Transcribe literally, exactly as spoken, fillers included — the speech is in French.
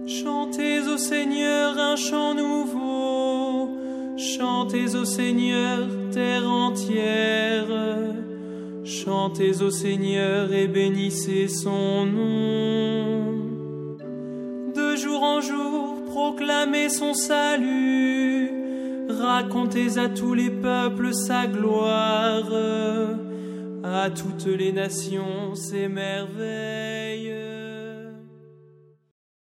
Chantez au Seigneur un chant nouveau, chantez au Seigneur terre entière, chantez au Seigneur et bénissez son nom. De jour en jour, proclamez son salut, racontez à tous les peuples sa gloire, à toutes les nations ses merveilles.